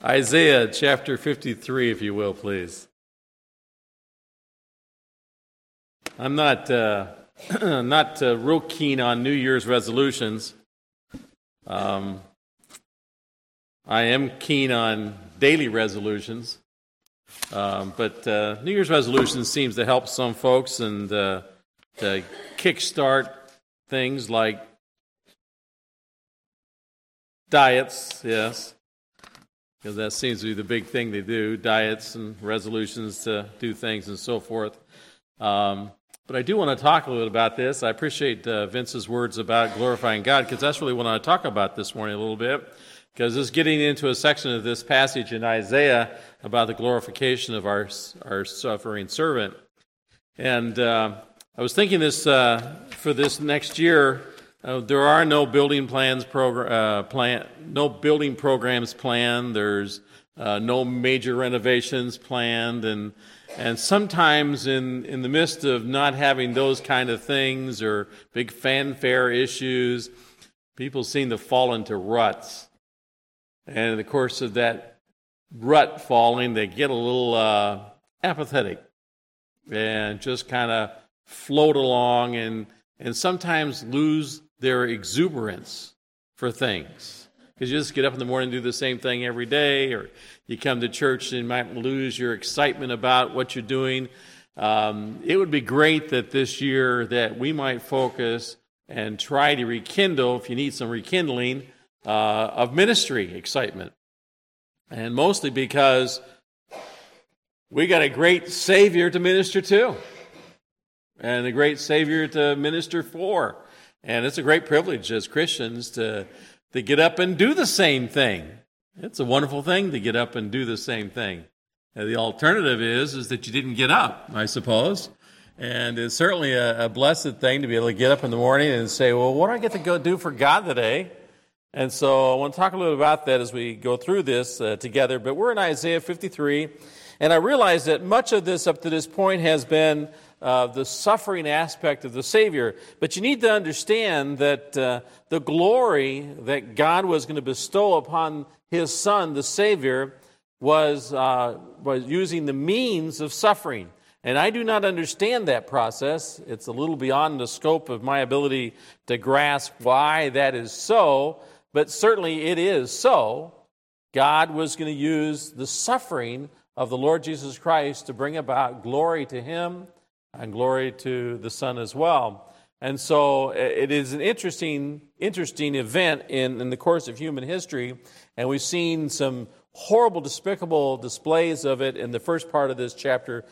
Isaiah chapter 53, if you will, please. I'm not real keen on New Year's resolutions. I am keen on daily resolutions, but New Year's resolutions seems to help some folks and to kickstart things like diets, yes, because that seems to be the big thing they do, diets and resolutions to do things and so forth. But I do want to talk a little bit about this. I appreciate Vince's words about glorifying God, because that's really what I want to talk about this morning a little bit, because it's getting into a section of this passage in Isaiah about the glorification of our suffering servant. And I was thinking this for this next year. There are no building programs planned. There's no major renovations planned, and sometimes in the midst of not having those kind of things or big fanfare issues, people seem to fall into ruts. And in the course of that rut falling, they get a little apathetic and just kind of float along and sometimes lose their exuberance for things. Because you just get up in the morning and do the same thing every day, or you come to church and you might lose your excitement about what you're doing. It would be great that this year that we might focus and try to rekindle, if you need some rekindling, of ministry excitement. And mostly because we got a great Savior to minister to, and a great Savior to minister for. And it's a great privilege as Christians to get up and do the same thing. It's a wonderful thing to get up and do the same thing. And the alternative is that you didn't get up, I suppose. And it's certainly a blessed thing to be able to get up in the morning and say, well, what do I get to go do for God today? And so I want to talk a little about that as we go through this together. But we're in Isaiah 53, and I realize that much of this up to this point has been the suffering aspect of the Savior. But you need to understand that the glory that God was going to bestow upon His Son, the Savior, was using the means of suffering. And I do not understand that process. It's a little beyond the scope of my ability to grasp why that is so, but certainly it is so. God was going to use the suffering of the Lord Jesus Christ to bring about glory to Him and glory to the Son as well. And so it is an interesting event in the course of human history, and we've seen some horrible, despicable displays of it in the first part of this chapter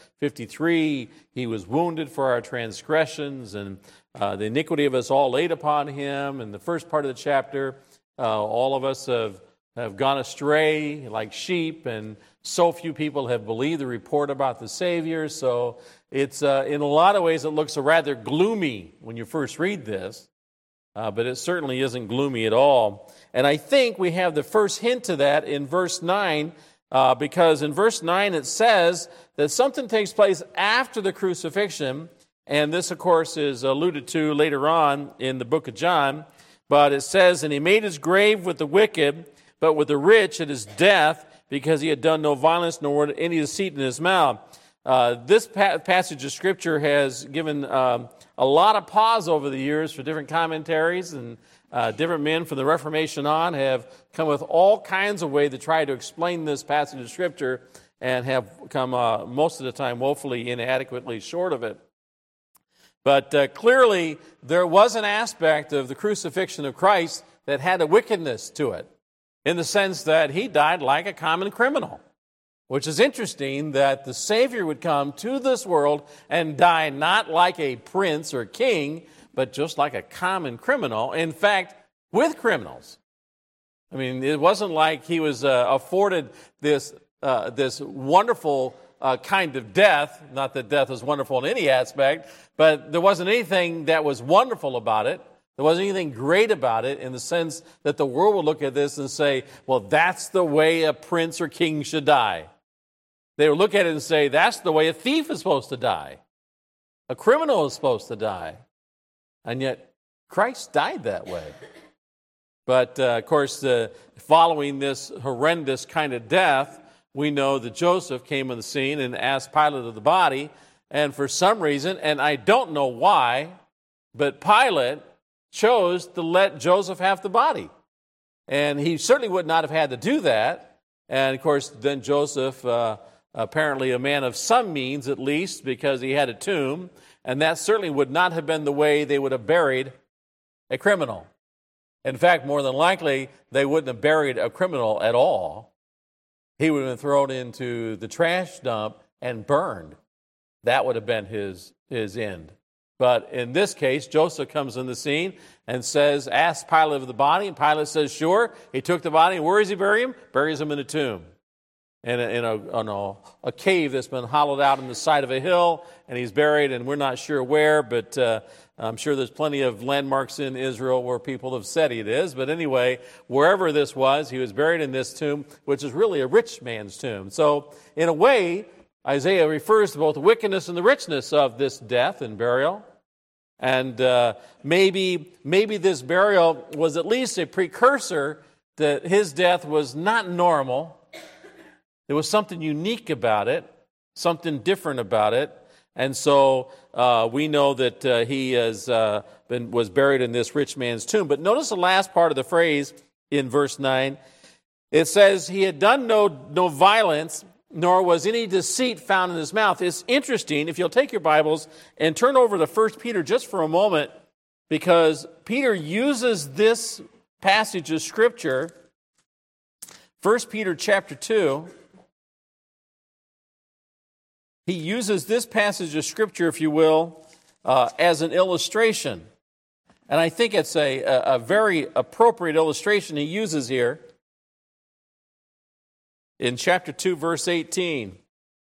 53. He was wounded for our transgressions, and the iniquity of us all laid upon Him. In the first part of the chapter, all of us have gone astray like sheep, and so few people have believed the report about the Savior. So it's in a lot of ways it looks rather gloomy when you first read this, but it certainly isn't gloomy at all. And I think we have the first hint to that in verse 9, because in verse 9 it says that something takes place after the crucifixion, and this, of course, is alluded to later on in the book of John. But it says, "And He made His grave with the wicked, but with the rich at His death, because He had done no violence, nor any deceit in His mouth." This passage of Scripture has given a lot of pause over the years for different commentaries, and different men from the Reformation on have come with all kinds of ways to try to explain this passage of Scripture, and have come most of the time woefully inadequately short of it. But clearly there was an aspect of the crucifixion of Christ that had a wickedness to it, in the sense that He died like a common criminal, which is interesting that the Savior would come to this world and die not like a prince or king, but just like a common criminal, in fact, with criminals. I mean, it wasn't like He was afforded this wonderful kind of death. Not that death is wonderful in any aspect, but there wasn't anything that was wonderful about it. There wasn't anything great about it in the sense that the world would look at this and say, well, that's the way a prince or king should die. They would look at it and say, that's the way a thief is supposed to die. A criminal is supposed to die. And yet, Christ died that way. But, of course, following this horrendous kind of death, we know that Joseph came on the scene and asked Pilate of the body. And for some reason, and I don't know why, but Pilate chose to let Joseph have the body. And he certainly would not have had to do that. And, of course, then Joseph, apparently a man of some means at least, because he had a tomb, and that certainly would not have been the way they would have buried a criminal. In fact, more than likely, they wouldn't have buried a criminal at all. He would have been thrown into the trash dump and burned. That would have been his end. But in this case, Joseph comes on the scene and says, ask Pilate of the body, and Pilate says, sure. He took the body, and where does he bury him? Buries him in a tomb, in a cave that's been hollowed out on the side of a hill, and he's buried, and we're not sure where, but I'm sure there's plenty of landmarks in Israel where people have said it is. But anyway, wherever this was, he was buried in this tomb, which is really a rich man's tomb. So in a way, Isaiah refers to both the wickedness and the richness of this death and burial. And maybe this burial was at least a precursor that his death was not normal. There was something unique about it, something different about it. And so we know that he was buried in this rich man's tomb. But notice the last part of the phrase in verse 9. It says, he had done no violence, nor was any deceit found in his mouth. It's interesting, if you'll take your Bibles and turn over to 1 Peter just for a moment, because Peter uses this passage of Scripture, 1 Peter chapter 2, he uses this passage of Scripture, if you will, as an illustration. And I think it's a very appropriate illustration he uses here. In chapter 2, verse 18.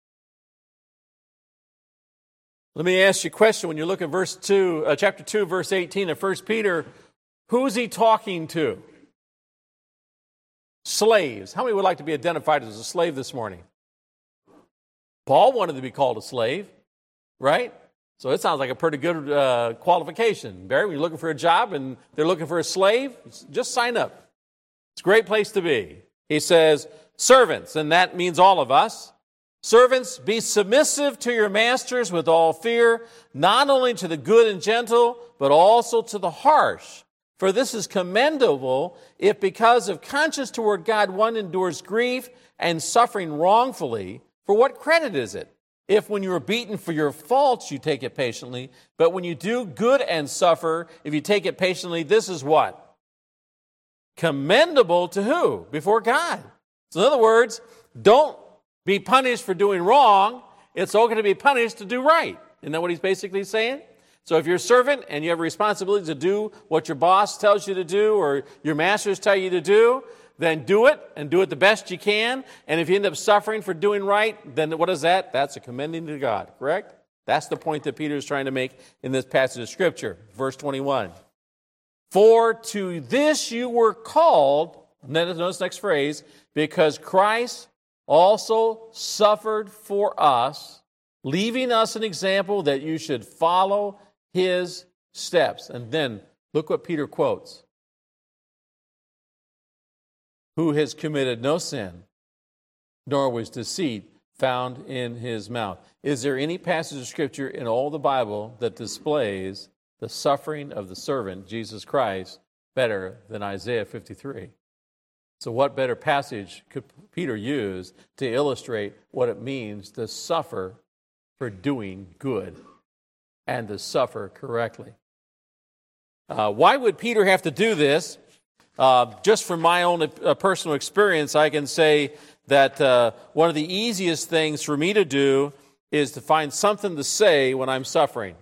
Let me ask you a question. When you look at chapter 2, verse 18 of 1 Peter, who's he talking to? Slaves. How many would like to be identified as a slave this morning? Paul wanted to be called a slave, right? So it sounds like a pretty good qualification. Barry, when you're looking for a job and they're looking for a slave, just sign up. It's a great place to be. He says, servants, and that means all of us. Servants, be submissive to your masters with all fear, not only to the good and gentle, but also to the harsh. For this is commendable if because of conscience toward God one endures grief and suffering wrongfully. For what credit is it if when you are beaten for your faults you take it patiently, but when you do good and suffer, if you take it patiently, this is what? Commendable to who? Before God. So in other words, don't be punished for doing wrong. It's okay to be punished to do right. Isn't that what he's basically saying? So if you're a servant and you have a responsibility to do what your boss tells you to do or your masters tell you to do, then do it and do it the best you can. And if you end up suffering for doing right, then what is that? That's a commending to God, correct? That's the point that Peter is trying to make in this passage of Scripture. Verse 21. For to this you were called, notice the next phrase, because Christ also suffered for us, leaving us an example that you should follow his steps. And then look what Peter quotes. Who has committed no sin, nor was deceit found in his mouth. Is there any passage of Scripture in all the Bible that displays the suffering of the servant, Jesus Christ, better than Isaiah 53? So what better passage could Peter use to illustrate what it means to suffer for doing good and to suffer correctly? Why would Peter have to do this? Just from my own personal experience, I can say that one of the easiest things for me to do is to find something to say when I'm suffering.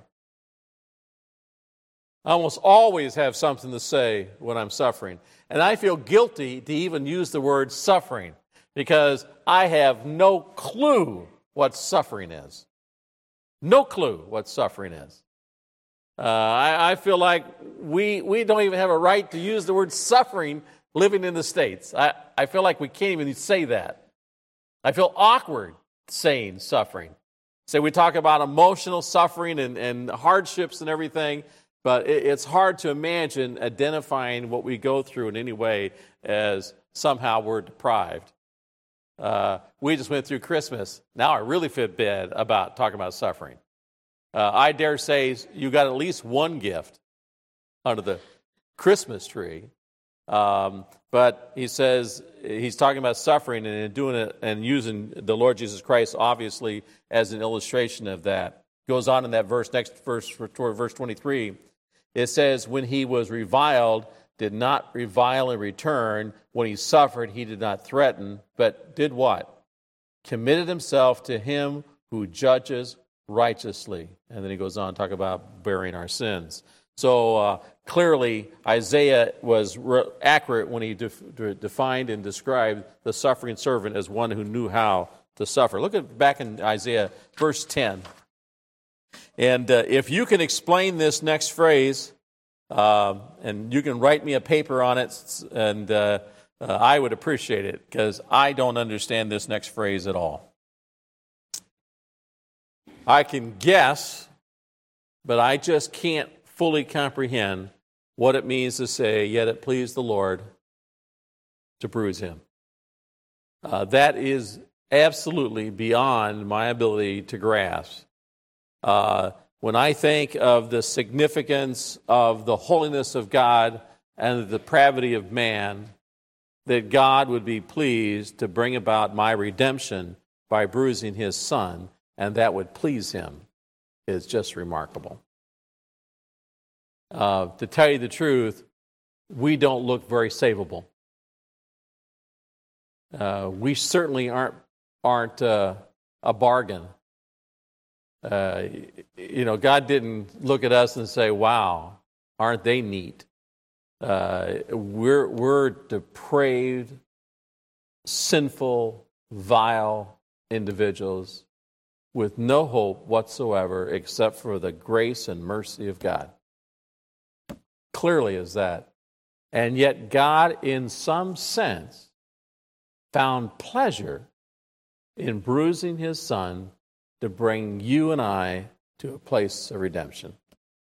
I almost always have something to say when I'm suffering. And I feel guilty to even use the word suffering because I have no clue what suffering is. No clue what suffering is. I feel like we don't even have a right to use the word suffering living in the States. I feel like we can't even say that. I feel awkward saying suffering. So we talk about emotional suffering and hardships and everything, But it's hard to imagine identifying what we go through in any way as somehow we're deprived. We just went through Christmas. Now I really feel bad about talking about suffering. I dare say you got at least one gift under the Christmas tree. But he says he's talking about suffering and doing it and using the Lord Jesus Christ obviously as an illustration of that. Goes on in that verse, next verse, toward verse 23. It says, when he was reviled, did not revile in return. When he suffered, he did not threaten, but did what? Committed himself to him who judges righteously. And then he goes on to talk about bearing our sins. So clearly, Isaiah was accurate when he defined and described the suffering servant as one who knew how to suffer. Look at back in Isaiah, verse 10. And if you can explain this next phrase, and you can write me a paper on it, and I would appreciate it, because I don't understand this next phrase at all. I can guess, but I just can't fully comprehend what it means to say, yet it pleased the Lord to bruise him. That is absolutely beyond my ability to grasp. When I think of the significance of the holiness of God and the depravity of man, that God would be pleased to bring about my redemption by bruising his Son, and that would please him, is just remarkable. To tell you the truth, we don't look very savable. We certainly aren't a bargain. God didn't look at us and say, wow, aren't they neat? We're depraved, sinful, vile individuals with no hope whatsoever except for the grace and mercy of God. Clearly is that. And yet God, in some sense, found pleasure in bruising his Son to bring you and I to a place of redemption.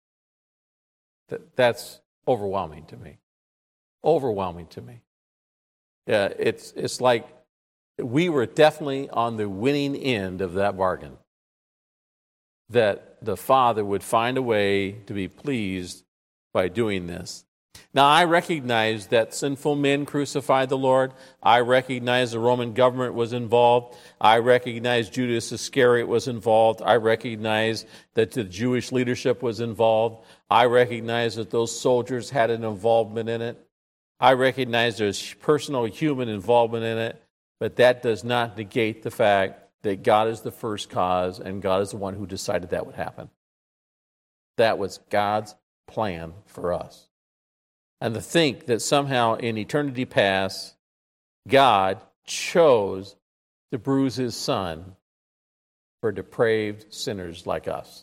That's overwhelming to me. Overwhelming to me. Yeah, it's like we were definitely on the winning end of that bargain. That the Father would find a way to be pleased by doing this. Now, I recognize that sinful men crucified the Lord. I recognize the Roman government was involved. I recognize Judas Iscariot was involved. I recognize that the Jewish leadership was involved. I recognize that those soldiers had an involvement in it. I recognize there's personal human involvement in it, but that does not negate the fact that God is the first cause and God is the one who decided that would happen. That was God's plan for us. And to think that somehow in eternity past, God chose to bruise his Son for depraved sinners like us.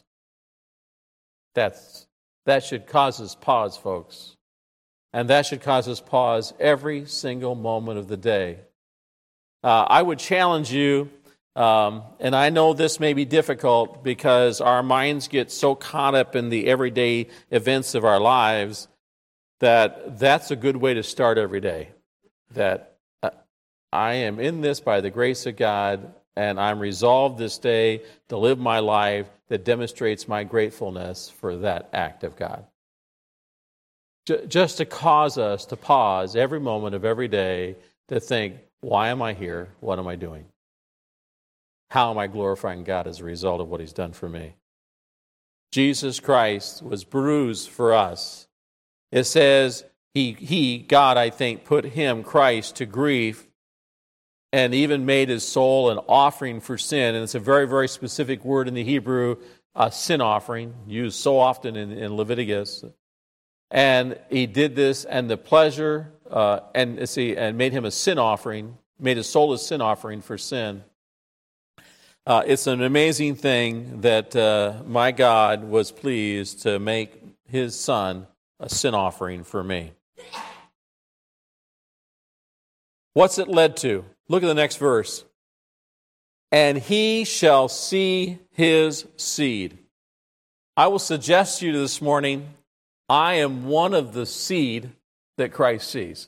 That should cause us pause, folks. And that should cause us pause every single moment of the day. I would challenge you, and I know this may be difficult because our minds get so caught up in the everyday events of our lives that's a good way to start every day. That I am in this by the grace of God, and I'm resolved this day to live my life that demonstrates my gratefulness for that act of God. Just to cause us to pause every moment of every day to think, why am I here? What am I doing? How am I glorifying God as a result of what he's done for me? Jesus Christ was bruised for us. It says God, I think, put him, Christ, to grief and even made his soul an offering for sin. And it's a very, very specific word in the Hebrew, a sin offering, used so often in Leviticus. And he did this, and the pleasure, and made him a sin offering, made his soul a sin offering for sin. It's an amazing thing that my God was pleased to make his Son a sin offering for me. What's it led to? Look at the next verse. And he shall see his seed. I will suggest to you this morning I am one of the seed that Christ sees.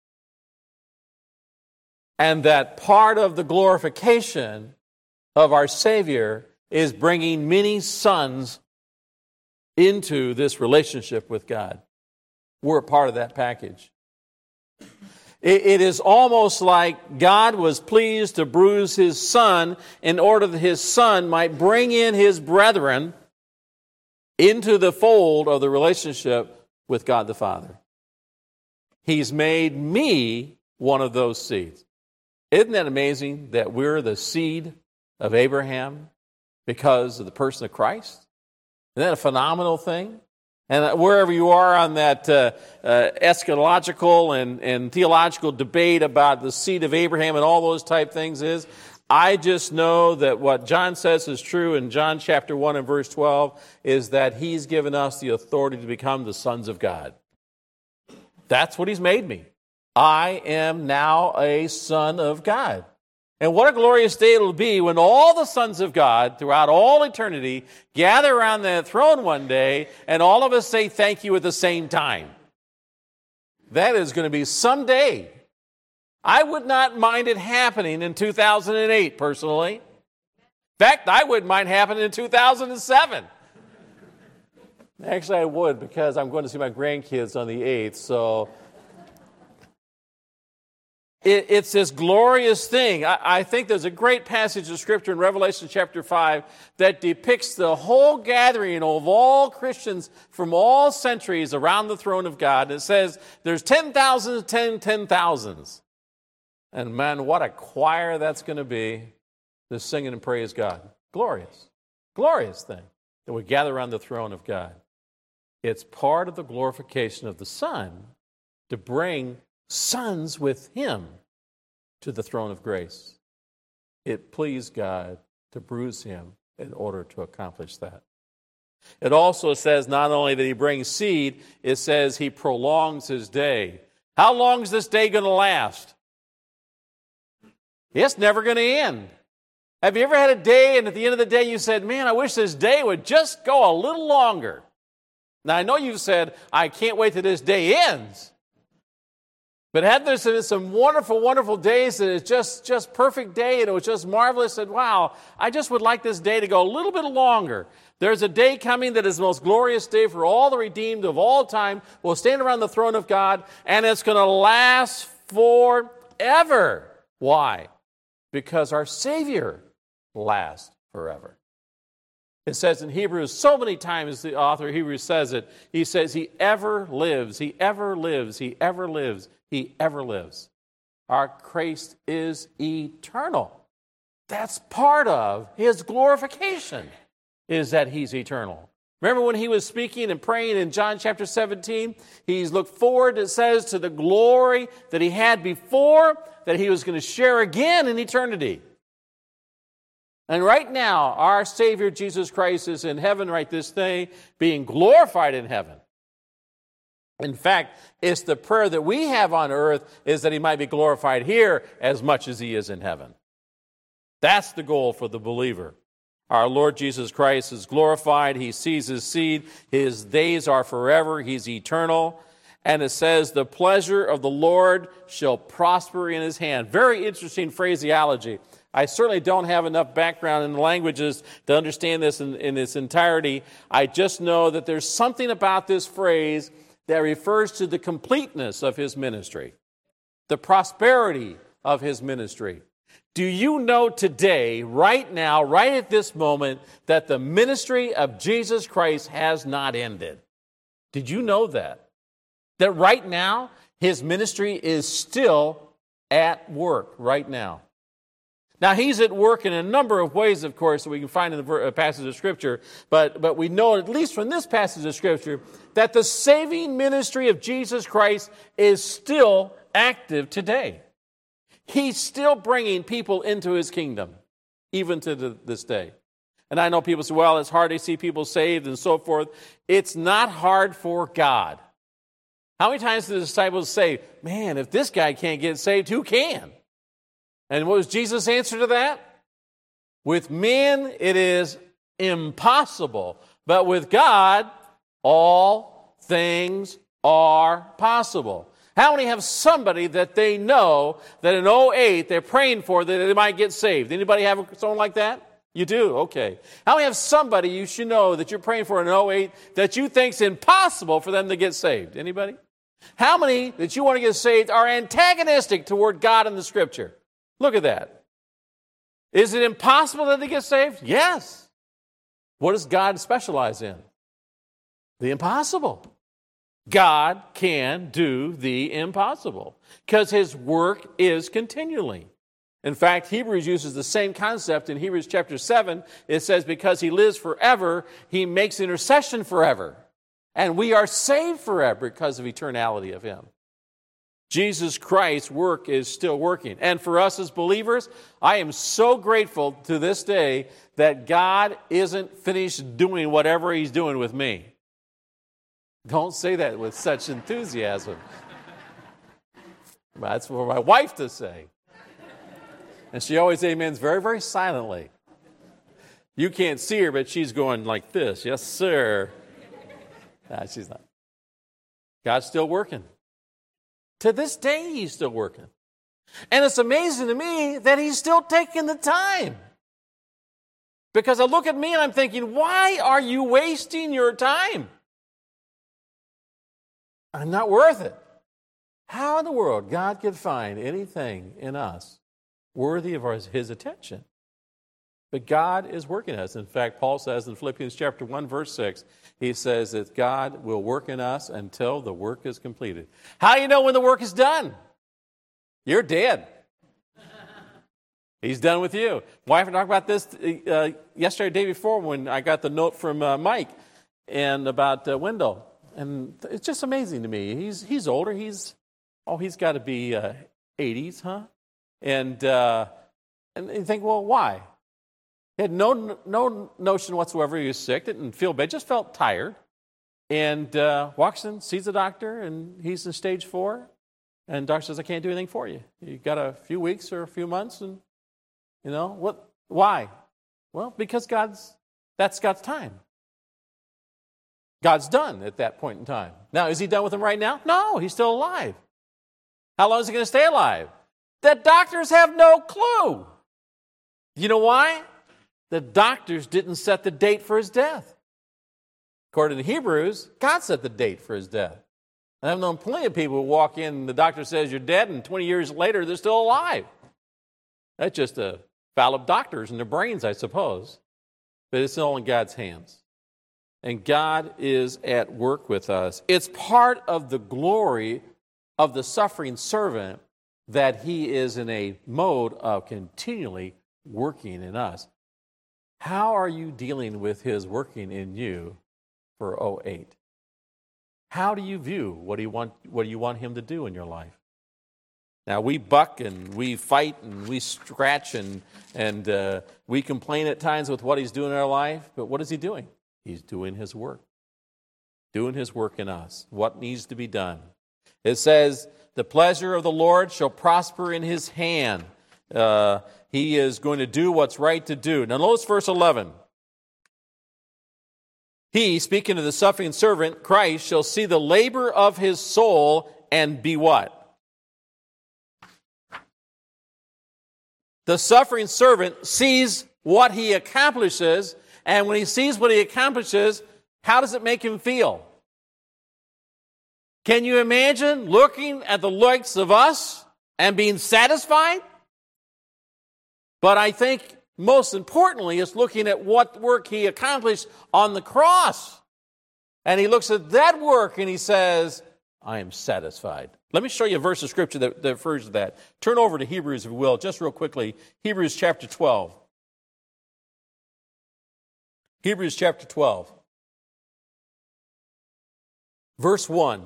And that part of the glorification of our Savior is bringing many sons into this relationship with God. We're a part of that package. It is almost like God was pleased to bruise his Son in order that his Son might bring in his brethren into the fold of the relationship with God the Father. He's made me one of those seeds. Isn't that amazing that we're the seed of Abraham because of the person of Christ? Isn't that a phenomenal thing? And wherever you are on that eschatological and theological debate about the seed of Abraham and all those type things is, I just know that what John says is true in John chapter 1 and verse 12 is that he's given us the authority to become the sons of God. That's what he's made me. I am now a son of God. And what a glorious day it'll be when all the sons of God throughout all eternity gather around that throne one day and all of us say thank you at the same time. That is going to be someday. I would not mind it happening in 2008, personally. In fact, I wouldn't mind happening in 2007. Actually, I would, because I'm going to see my grandkids on the 8th, so it's this glorious thing. I think there's a great passage of Scripture in Revelation chapter 5 that depicts the whole gathering of all Christians from all centuries around the throne of God. It says there's 10,000, 10,000s. And man, what a choir that's going to be to sing and praise God. Glorious, glorious thing that we gather around the throne of God. It's part of the glorification of the Son to bring sons with him to the throne of grace. It pleased God to bruise him in order to accomplish that. It also says not only that he brings seed, it says he prolongs his day. How long is this day going to last? It's never going to end. Have you ever had a day and at the end of the day you said, man, I wish this day would just go a little longer? Now, I know you've said, I can't wait till this day ends. But had there been some wonderful, wonderful days that it's just perfect day and it was just marvelous, and wow, I just would like this day to go a little bit longer. There's a day coming that is the most glorious day for all the redeemed of all time. We'll stand around the throne of God, and it's going to last forever. Why? Because our Savior lasts forever. It says in Hebrews, so many times the author of Hebrews says it, he says, he ever lives, he ever lives, he ever lives, he ever lives. Our Christ is eternal. That's part of his glorification, is that he's eternal. Remember when he was speaking and praying in John chapter 17? He's looked forward, it says, to the glory that he had before, that he was going to share again in eternity. And right now, our Savior Jesus Christ is in heaven right this day, being glorified in heaven. In fact, it's the prayer that we have on earth is that he might be glorified here as much as he is in heaven. That's the goal for the believer. Our Lord Jesus Christ is glorified. He sees his seed. His days are forever. He's eternal. And it says, the pleasure of the Lord shall prosper in his hand. Very interesting phraseology. I certainly don't have enough background in the languages to understand this in its entirety. I just know that there's something about this phrase that refers to the completeness of his ministry, the prosperity of his ministry. Do you know today, right now, right at this moment, that the ministry of Jesus Christ has not ended? Did you know that? That right now, his ministry is still at work right now. Now, he's at work in a number of ways, of course, that we can find in the passage of Scripture, but we know, at least from this passage of Scripture, that the saving ministry of Jesus Christ is still active today. He's still bringing people into his kingdom, even to this day. And I know people say, well, it's hard to see people saved and so forth. It's not hard for God. How many times did the disciples say, man, if this guy can't get saved, who can? And what was Jesus' answer to that? With men, it is impossible. But with God, all things are possible. How many have somebody that they know that in '08 they're praying for that they might get saved? Anybody have someone like that? You do? Okay. How many have somebody you should know that you're praying for in '08 that you think's impossible for them to get saved? Anybody? How many that you want to get saved are antagonistic toward God and the Scripture? Look at that. Is it impossible that they get saved? Yes. What does God specialize in? The impossible. God can do the impossible because His work is continually. In fact, Hebrews uses the same concept in Hebrews chapter 7. It says, because He lives forever, He makes intercession forever. And we are saved forever because of eternality of Him. Jesus Christ's work is still working. And for us as believers, I am so grateful to this day that God isn't finished doing whatever He's doing with me. Don't say that with such enthusiasm. That's for my wife to say. And she always amens very, very silently. You can't see her, but she's going like this. Yes, sir. Nah, she's not. God's still working. To this day, He's still working. And it's amazing to me that He's still taking the time. Because I look at me and I'm thinking, why are you wasting your time? I'm not worth it. How in the world God could find anything in us worthy of His attention? But God is working us. In fact, Paul says in Philippians chapter 1, verse 6, he says that God will work in us until the work is completed. How do you know when the work is done? You're dead. He's done with you. Wife and I talked about this yesterday, day before, when I got the note from Mike and about Wendell. And it's just amazing to me. He's older. He's got to be 80s, huh? And you think, well, why? He had no notion whatsoever he was sick. Didn't feel bad. Just felt tired. And walks in, sees the doctor, and he's in stage 4. And the doctor says, I can't do anything for you. You got a few weeks or a few months, and what? Why? Well, because that's God's time. God's done at that point in time. Now, is He done with him right now? No, he's still alive. How long is he going to stay alive? The doctors have no clue. You know why? The doctors didn't set the date for his death. According to Hebrews, God set the date for his death. And I've known plenty of people who walk in and the doctor says you're dead, and 20 years later they're still alive. That's just a foul of doctors and their brains, I suppose. But it's all in God's hands. And God is at work with us. It's part of the glory of the suffering servant that He is in a mode of continually working in us. How are you dealing with His working in you for '08? How do you view what you want Him to do in your life? Now, we buck and we fight and we scratch and we complain at times with what He's doing in our life, but what is He doing? He's doing His work. Doing His work in us. What needs to be done? It says, the pleasure of the Lord shall prosper in His hand. He is going to do what's right to do. Now notice verse 11. He, speaking of the suffering servant, Christ, shall see the labor of his soul and be what? The suffering servant sees what he accomplishes, and when he sees what he accomplishes, how does it make him feel? Can you imagine looking at the likes of us and being satisfied? But I think most importantly is looking at what work he accomplished on the cross. And he looks at that work and he says, I am satisfied. Let me show you a verse of Scripture that refers to that. Turn over to Hebrews, if you will, just real quickly. Hebrews chapter 12. Hebrews chapter 12. Verse 1.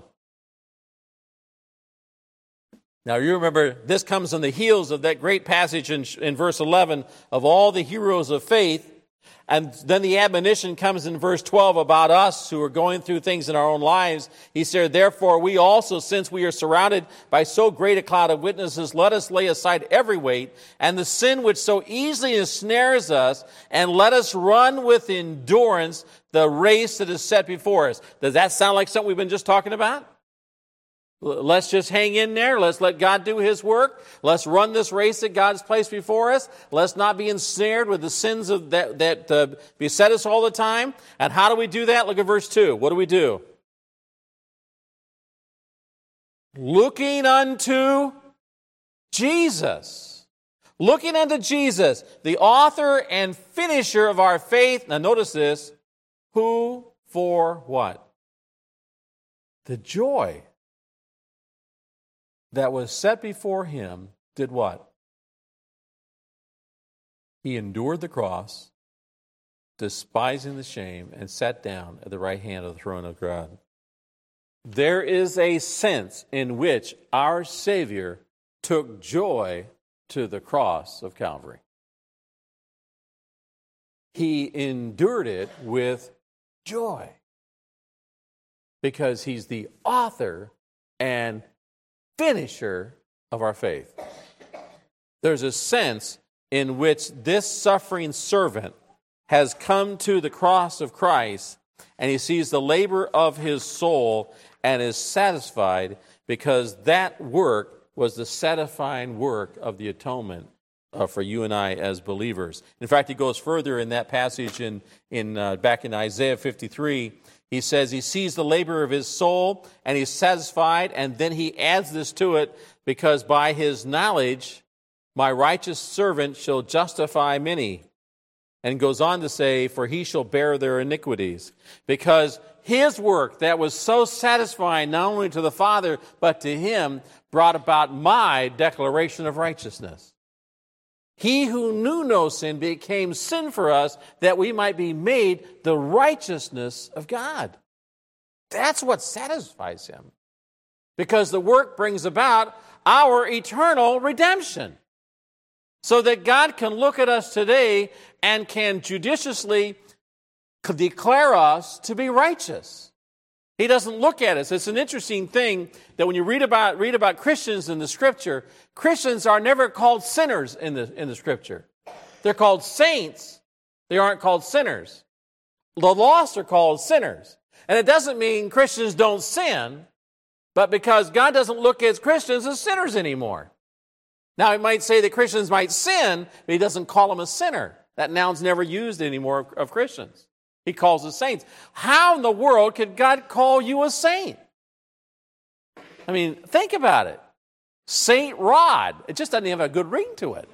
Now, you remember, this comes on the heels of that great passage in verse 11 of all the heroes of faith. And then the admonition comes in verse 12 about us who are going through things in our own lives. He said, therefore we also, since we are surrounded by so great a cloud of witnesses, let us lay aside every weight and the sin which so easily ensnares us, and let us run with endurance the race that is set before us. Does that sound like something we've been just talking about? Let's just hang in there. Let's let God do His work. Let's run this race that God's placed before us. Let's not be ensnared with the sins that beset us all the time. And how do we do that? Look at verse 2. What do? Looking unto Jesus. Looking unto Jesus, the author and finisher of our faith. Now notice this. Who for what? The joy that was set before Him did what? He endured the cross, despising the shame, and sat down at the right hand of the throne of God. There is a sense in which our Savior took joy to the cross of Calvary. He endured it with joy because He's the author and finisher of our faith. There's a sense in which this suffering servant has come to the cross of Christ, and he sees the labor of his soul and is satisfied because that work was the satisfying work of the atonement for you and I as believers. In fact, he goes further in that passage back in Isaiah 53. He says he sees the labor of his soul and he's satisfied, and then he adds this to it, because by his knowledge my righteous servant shall justify many. And goes on to say, for he shall bear their iniquities. Because his work that was so satisfying not only to the Father but to him brought about my declaration of righteousness. He who knew no sin became sin for us, that we might be made the righteousness of God. That's what satisfies him. Because the work brings about our eternal redemption. So that God can look at us today and can judiciously declare us to be righteous. He doesn't look at us. It's an interesting thing that when you read about Christians in the Scripture, Christians are never called sinners in the Scripture. They're called saints. They aren't called sinners. The lost are called sinners. And it doesn't mean Christians don't sin, but because God doesn't look at Christians as sinners anymore. Now, he might say that Christians might sin, but he doesn't call them a sinner. That noun's never used anymore of Christians. He calls us saints. How in the world could God call you a saint? I mean, think about it. Saint Rod. It just doesn't have a good ring to it.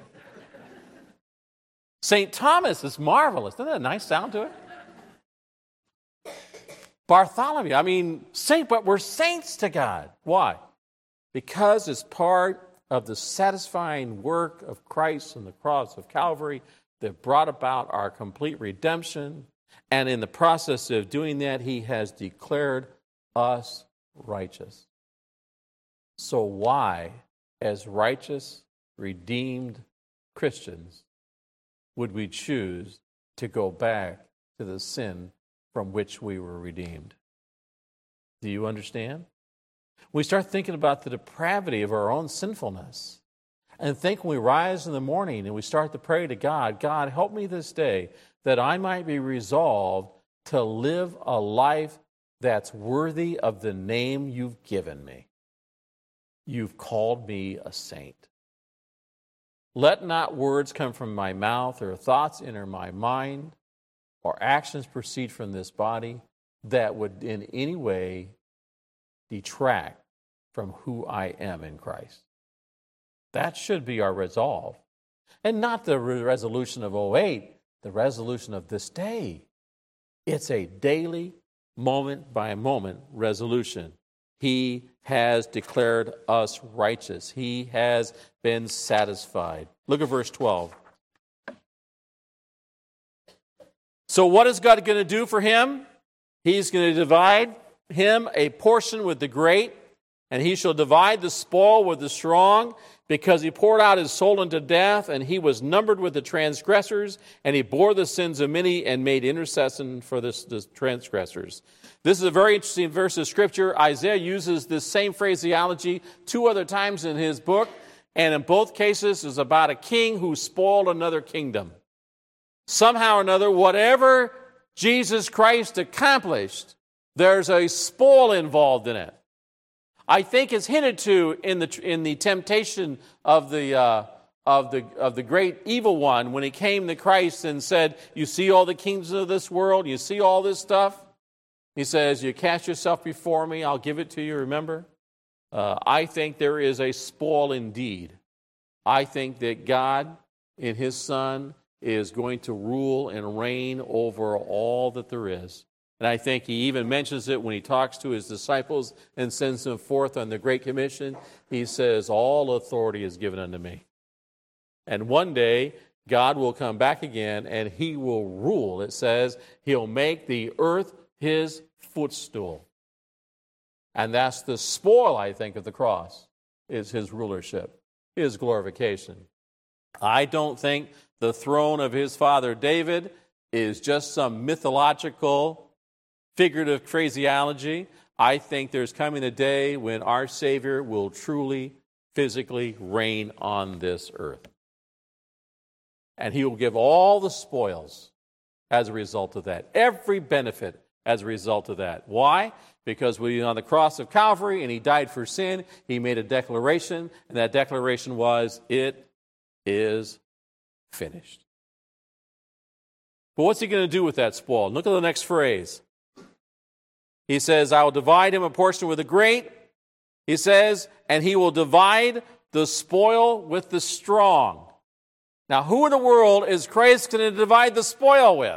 Saint Thomas is marvelous. Doesn't that have a nice sound to it? Bartholomew. I mean, saint, but we're saints to God. Why? Because it's part of the satisfying work of Christ on the cross of Calvary that brought about our complete redemption. And in the process of doing that, he has declared us righteous. So why, as righteous, redeemed Christians, would we choose to go back to the sin from which we were redeemed? Do you understand? We start thinking about the depravity of our own sinfulness. And think when we rise in the morning and we start to pray to God, God, help me this day that I might be resolved to live a life that's worthy of the name you've given me. You've called me a saint. Let not words come from my mouth or thoughts enter my mind or actions proceed from this body that would in any way detract from who I am in Christ. That should be our resolve. And not the resolution of 08, the resolution of this day. It's a daily, moment-by-moment resolution. He has declared us righteous. He has been satisfied. Look at verse 12. So what is God going to do for him? He's going to divide him a portion with the great, and he shall divide the spoil with the strong. because he poured out his soul into death, and he was numbered with the transgressors, and he bore the sins of many and made intercession for the transgressors. This is a very interesting verse of Scripture. Isaiah uses this same phraseology 2 other times in his book, and in both cases is about a king who spoiled another kingdom. Somehow or another, whatever Jesus Christ accomplished, there's a spoil involved in it. I think it's hinted to in the temptation of the great evil one when he came to Christ and said, "You see all the kingdoms of this world, you see all this stuff." He says, "You cast yourself before me, I'll give it to you." Remember, I think there is a spoil indeed. I think that God in His Son is going to rule and reign over all that there is. And I think He even mentions it when He talks to His disciples and sends them forth on the Great Commission. He says, "All authority is given unto me." And one day, God will come back again and He will rule. It says He'll make the earth His footstool. And that's the spoil, I think, of the cross, is His rulership, His glorification. I don't think the throne of His father David is just some mythological figurative phraseology. I think there's coming a day when our Savior will truly, physically reign on this earth. And He will give all the spoils as a result of that, every benefit as a result of that. Why? Because when He was on the cross of Calvary and He died for sin, He made a declaration, and that declaration was, "It is finished." But what's He going to do with that spoil? Look at the next phrase. He says, "I will divide him a portion with the great." He says, "and he will divide the spoil with the strong." Now, who in the world is Christ going to divide the spoil with?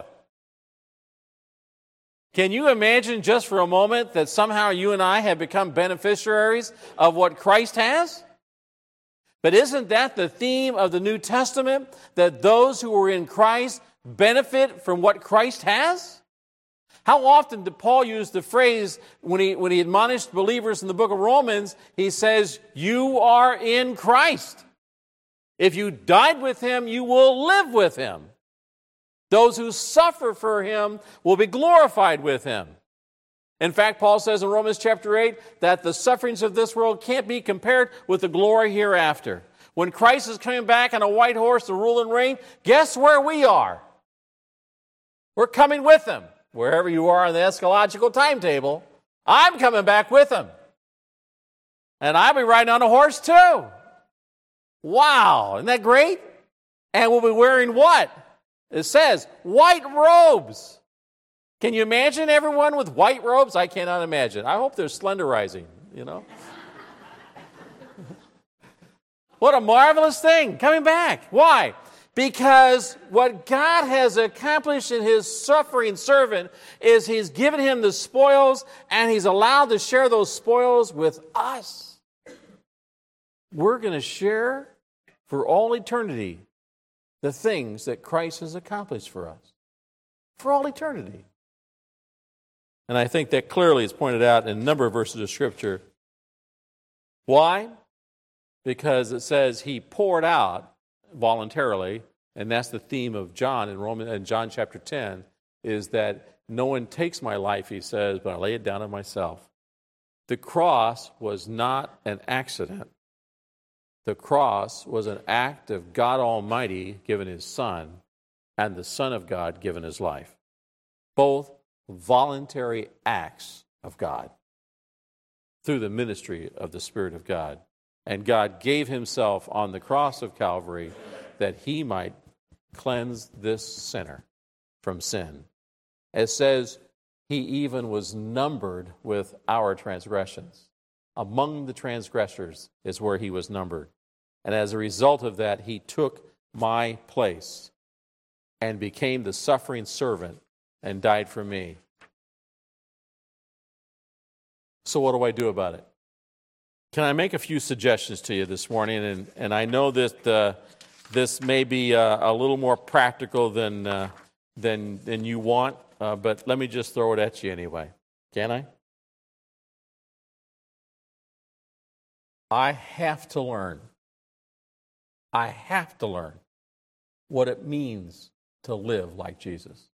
Can you imagine just for a moment that somehow you and I have become beneficiaries of what Christ has? But isn't that the theme of the New Testament, that those who are in Christ benefit from what Christ has? How often did Paul use the phrase when he admonished believers in the book of Romans? He says, "You are in Christ. If you died with Him, you will live with Him. Those who suffer for Him will be glorified with Him." In fact, Paul says in Romans chapter 8 that the sufferings of this world can't be compared with the glory hereafter. When Christ is coming back on a white horse to rule and reign, guess where we are? We're coming with Him. Wherever you are on the eschatological timetable, I'm coming back with Him. And I'll be riding on a horse too. Wow, isn't that great? And we'll be wearing what? It says, white robes. Can you imagine everyone with white robes? I cannot imagine. I hope they're slenderizing, you know. What a marvelous thing, coming back. Why? Because what God has accomplished in His suffering servant is He's given him the spoils, and He's allowed to share those spoils with us. We're going to share for all eternity the things that Christ has accomplished for us. For all eternity. And I think that clearly is pointed out in a number of verses of Scripture. Why? Because it says He poured out voluntarily, and that's the theme of John in John chapter 10, is that no one takes my life, He says, but I lay it down on myself. The cross was not an accident. The cross was an act of God Almighty giving His Son, and the Son of God giving His life. Both voluntary acts of God through the ministry of the Spirit of God. And God gave Himself on the cross of Calvary that He might cleanse this sinner from sin. It says He even was numbered with our transgressions. Among the transgressors is where He was numbered. And as a result of that, He took my place and became the suffering servant and died for me. So what do I do about it? Can I make a few suggestions to you this morning? And I know that this may be a little more practical than you want, but let me just throw it at you anyway. Can I? I have to learn I have to learn what it means to live like Jesus.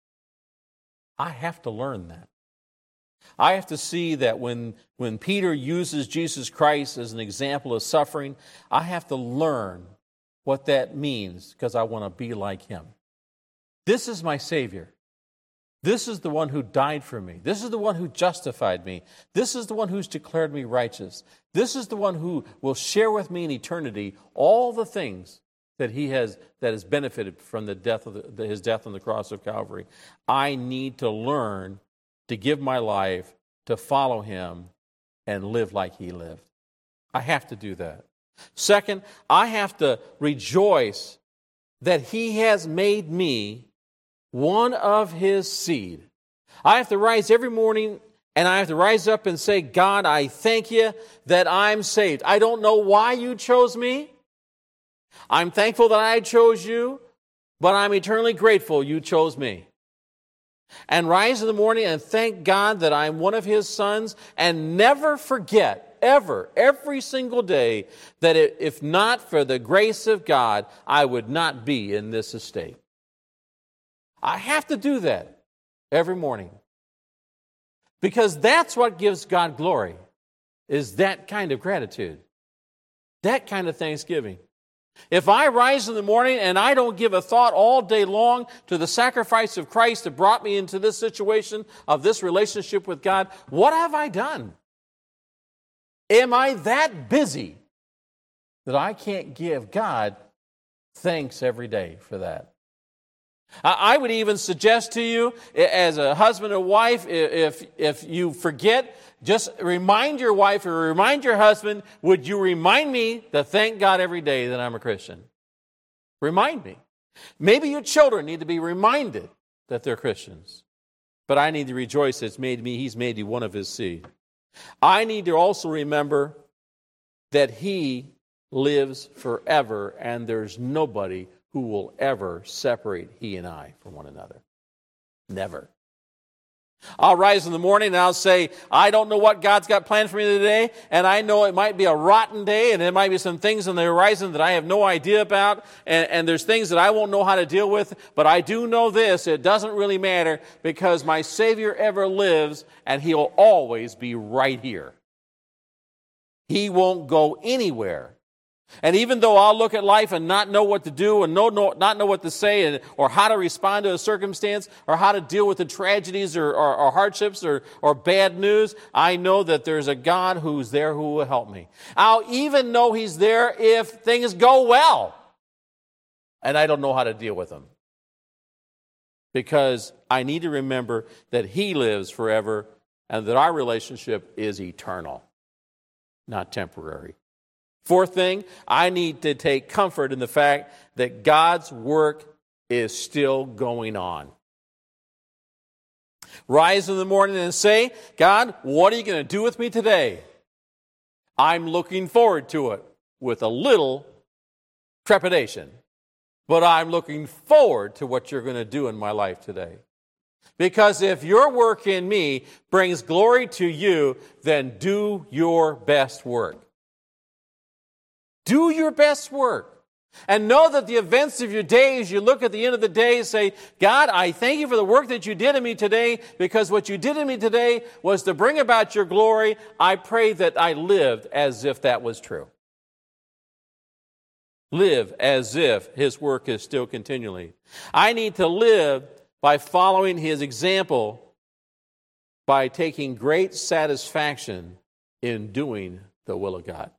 I have to learn that. I have to see that when Peter uses Jesus Christ as an example of suffering, I have to learn what that means because I want to be like him. This is my Savior. This is the one who died for me. This is the one who justified me. This is the one who's declared me righteous. This is the one who will share with me in eternity all the things that has benefited from the death of his death on the cross of Calvary. I need to learn to give my life to follow him and live like he lived. I have to do that. Second, I have to rejoice that he has made me one of his seed. I have to rise every morning and I have to rise up and say, God, I thank you that I'm saved. I don't know why you chose me. I'm thankful that I chose you, but I'm eternally grateful you chose me. And rise in the morning and thank God that I'm one of his sons, and never forget, ever, every single day, that if not for the grace of God, I would not be in this estate. I have to do that every morning. Because that's what gives God glory, is that kind of gratitude, that kind of thanksgiving. If I rise in the morning and I don't give a thought all day long to the sacrifice of Christ that brought me into this situation of this relationship with God, what have I done? Am I that busy that I can't give God thanks every day for that? I would even suggest to you, as a husband or wife, if you forget, just remind your wife or remind your husband, would you remind me to thank God every day that I'm a Christian? Remind me. Maybe your children need to be reminded that they're Christians. But I need to rejoice that he's made me one of his seed. I need to also remember that he lives forever and there's nobody who will ever separate he and I from one another. Never. I'll rise in the morning and I'll say, I don't know what God's got planned for me today, and I know it might be a rotten day, and there might be some things on the horizon that I have no idea about, and there's things that I won't know how to deal with, but I do know this, it doesn't really matter, because my Savior ever lives, and he'll always be right here. He won't go anywhere. And even though I'll look at life and not know what to do and not know what to say or how to respond to a circumstance or how to deal with the tragedies or hardships or bad news, I know that there's a God who's there who will help me. I'll even know he's there if things go well and I don't know how to deal with them. Because I need to remember that he lives forever and that our relationship is eternal, not temporary. Fourth thing, I need to take comfort in the fact that God's work is still going on. Rise in the morning and say, God, what are you going to do with me today? I'm looking forward to it with a little trepidation, but I'm looking forward to what you're going to do in my life today. Because if your work in me brings glory to you, then do your best work. Do your best work. And know that the events of your day, as you look at the end of the day, say, God, I thank you for the work that you did in me today, because what you did in me today was to bring about your glory. I pray that I lived as if that was true. Live as if his work is still continually. I need to live by following his example, by taking great satisfaction in doing the will of God.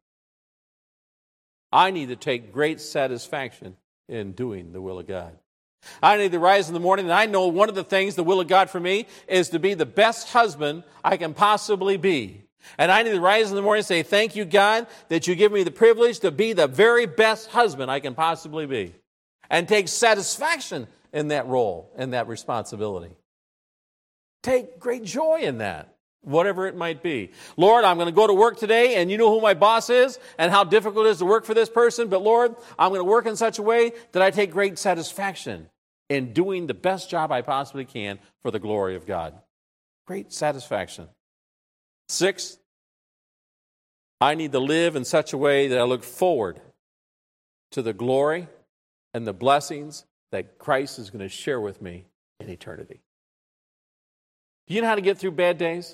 I need to take great satisfaction in doing the will of God. I need to rise in the morning, and I know one of the things, the will of God for me, is to be the best husband I can possibly be. And I need to rise in the morning and say, thank you, God, that you give me the privilege to be the very best husband I can possibly be. And take satisfaction in that role, in that responsibility. Take great joy in that. Whatever it might be. Lord, I'm going to go to work today, and you know who my boss is and how difficult it is to work for this person, but Lord, I'm going to work in such a way that I take great satisfaction in doing the best job I possibly can for the glory of God. Great satisfaction. 6, I need to live in such a way that I look forward to the glory and the blessings that Christ is going to share with me in eternity. Do you know how to get through bad days?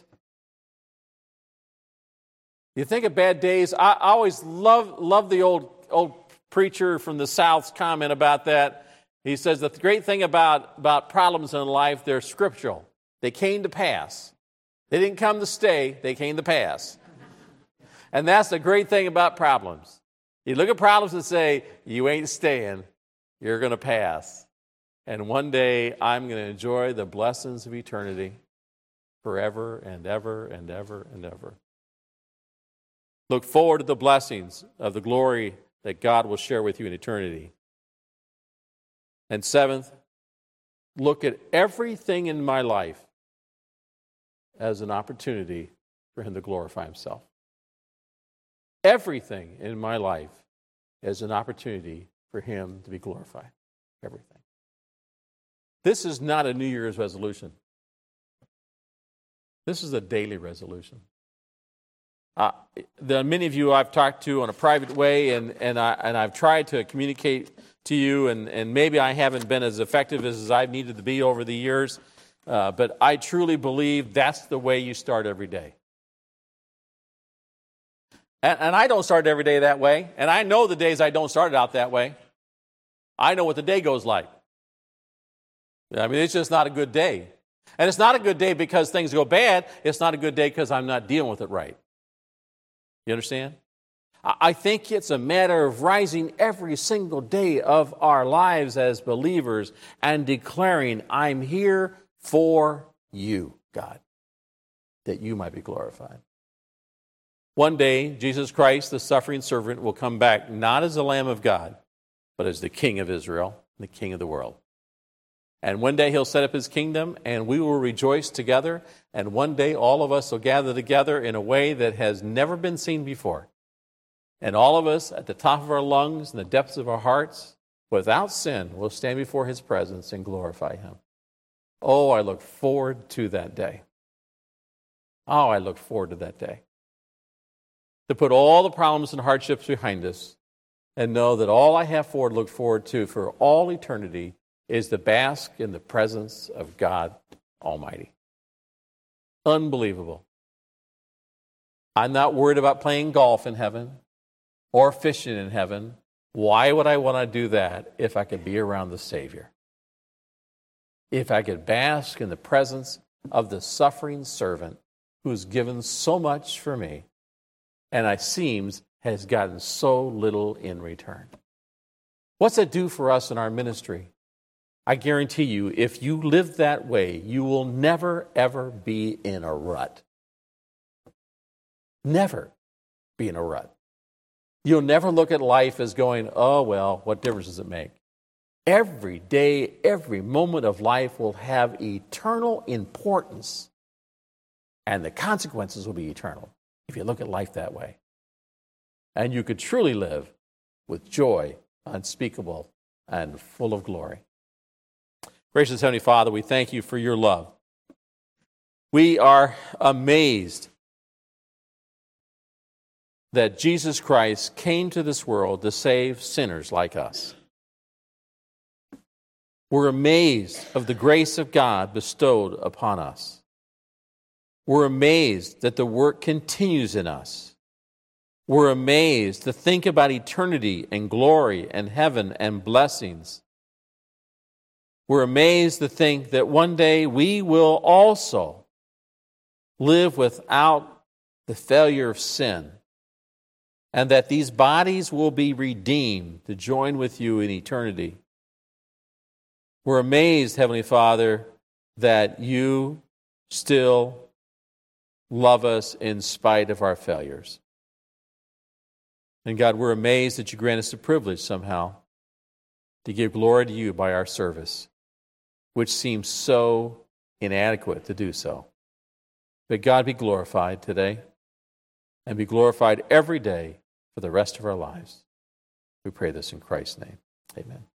You think of bad days. I always love the old preacher from the South's comment about that. He says that the great thing about problems in life, they're scriptural. They came to pass. They didn't come to stay, they came to pass. And that's the great thing about problems. You look at problems and say, you ain't staying, you're going to pass. And one day I'm going to enjoy the blessings of eternity forever and ever and ever and ever. Look forward to the blessings of the glory that God will share with you in eternity. And seventh, look at everything in my life as an opportunity for Him to glorify Himself. Everything in my life is an opportunity for Him to be glorified. Everything. This is not a New Year's resolution. This is a daily resolution. There are many of you I've talked to in a private way, and I've tried to communicate to you, and maybe I haven't been as effective as I've needed to be over the years, but I truly believe that's the way you start every day. And I don't start every day that way, and I know the days I don't start it out that way. I know what the day goes like. I mean, it's just not a good day. And it's not a good day because things go bad. It's not a good day because I'm not dealing with it right. You understand? I think it's a matter of rising every single day of our lives as believers and declaring, I'm here for you, God, that you might be glorified. One day, Jesus Christ, the suffering servant, will come back not as the Lamb of God, but as the King of Israel, the King of the world. And one day He'll set up His kingdom, and we will rejoice together. And one day all of us will gather together in a way that has never been seen before. And all of us, at the top of our lungs and the depths of our hearts, without sin, will stand before His presence and glorify Him. Oh, I look forward to that day. Oh, I look forward to that day. To put all the problems and hardships behind us and know that all I have to look forward to for all eternity is to bask in the presence of God Almighty. Unbelievable. I'm not worried about playing golf in heaven or fishing in heaven. Why would I want to do that if I could be around the Savior? If I could bask in the presence of the suffering servant who's given so much for me and it seems has gotten so little in return. What's that do for us in our ministry? I guarantee you, if you live that way, you will never, ever be in a rut. Never be in a rut. You'll never look at life as going, oh, well, what difference does it make? Every day, every moment of life will have eternal importance, and the consequences will be eternal if you look at life that way. And you could truly live with joy unspeakable and full of glory. Gracious Heavenly Father, we thank you for your love. We are amazed that Jesus Christ came to this world to save sinners like us. We're amazed of the grace of God bestowed upon us. We're amazed that the work continues in us. We're amazed to think about eternity and glory and heaven and blessings. We're amazed to think that one day we will also live without the failure of sin, and that these bodies will be redeemed to join with you in eternity. We're amazed, Heavenly Father, that you still love us in spite of our failures. And God, we're amazed that you grant us the privilege somehow to give glory to you by our service, which seems so inadequate to do so. But God, be glorified today and be glorified every day for the rest of our lives. We pray this in Christ's name. Amen.